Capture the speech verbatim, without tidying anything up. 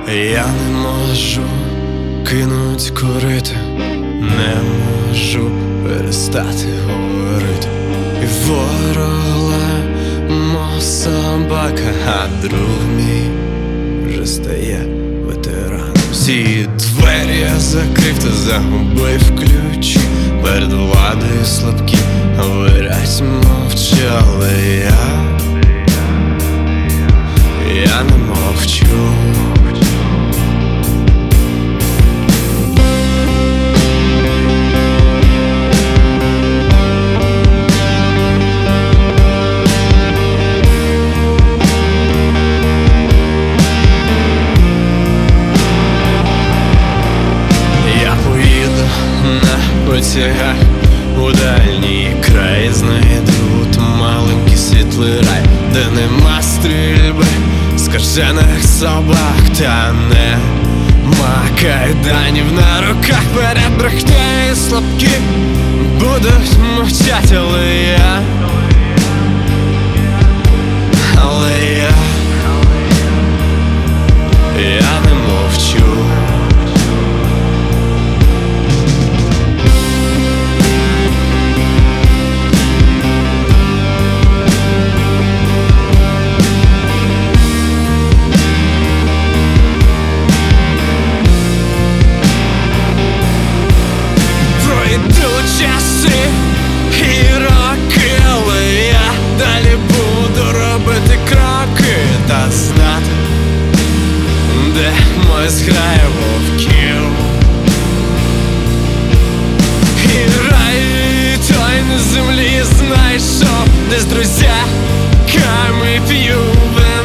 Я не можу кинуть курити, не можу перестати говорити. І ворогла, мов собака, а друг мій вже стає ветераном. Всі двері я закрив та загубив ключі. Перед владою слабкі говорять, мовчали. Я, я не мовчу. Потягах у дальній край знайду маленький світлий рай, де нема стрільби, скажених собак, та нема кайданів на руках. Перед брехнею слабкі будуть мовчать, але я, але я, я не мовчу. Часи і роки, але я далі буду робити кроки та знати, де моя зграя вовків. І рай той на землі знайшов, де з друзяками п'ю.